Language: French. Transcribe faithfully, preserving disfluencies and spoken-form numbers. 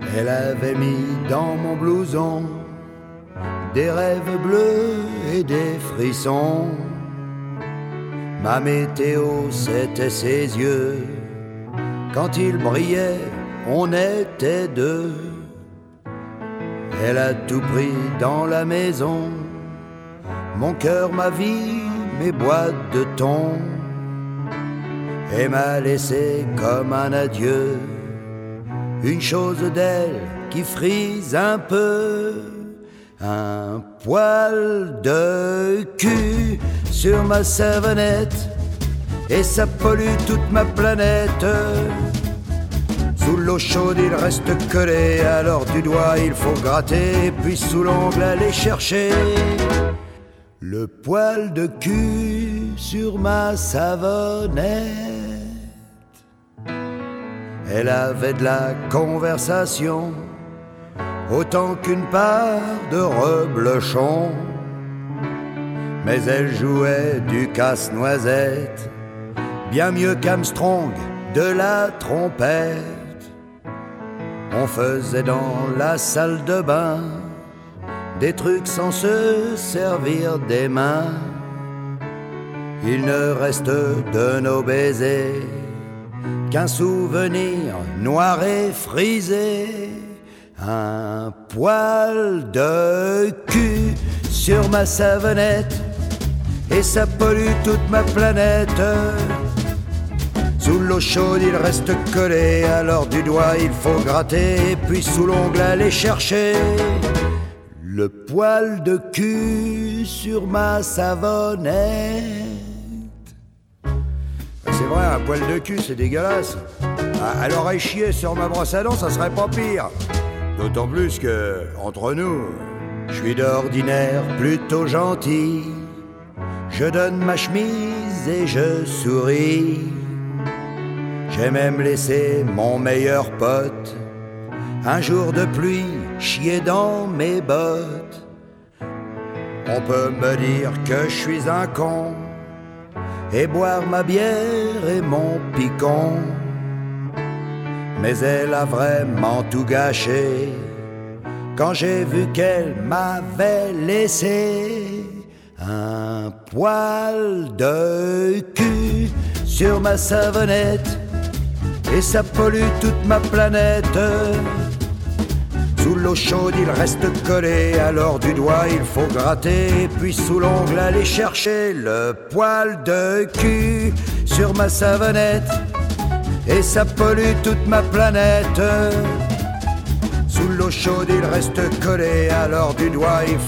Elle avait mis dans mon blouson des rêves bleus et des frissons. Ma météo, c'était ses yeux. Quand il brillait, on était deux. Elle a tout pris dans la maison, mon cœur, ma vie, mes boîtes de thon, et m'a laissé comme un adieu une chose d'elle qui frise un peu, un poil de cul sur ma savonnette, et ça pollue toute ma planète. Sous l'eau chaude il reste collé, alors du doigt il faut gratter, puis sous l'ongle aller chercher le poil de cul sur ma savonnette. Elle avait de la conversation autant qu'une part de reblochon, mais elle jouait du casse-noisette bien mieux qu'Armstrong de la trompette. On faisait dans la salle de bain des trucs sans se servir des mains. Il ne reste de nos baisers qu'un souvenir noir et frisé, un poil de cul sur ma savonnette, et ça pollue toute ma planète. Sous l'eau chaude il reste collé, alors du doigt il faut gratter, puis sous l'ongle aller chercher le poil de cul sur ma savonnette. C'est vrai, un poil de cul c'est dégueulasse. Elle aurait chié sur ma brosse à dents, ça serait pas pire. D'autant plus que, entre nous, je suis d'ordinaire plutôt gentil. Je donne ma chemise et je souris. J'ai même laissé mon meilleur pote un jour de pluie chier dans mes bottes. On peut me dire que je suis un con et boire ma bière et mon picon, mais elle a vraiment tout gâché quand j'ai vu qu'elle m'avait laissé un poil de cul sur ma savonnette, et ça pollue toute ma planète. Sous l'eau chaude il reste collé, alors du doigt il faut gratter, puis sous l'ongle aller chercher le poil de cul sur ma savonnette, et ça pollue toute ma planète. Sous l'eau chaude il reste collé, alors du doigt il faut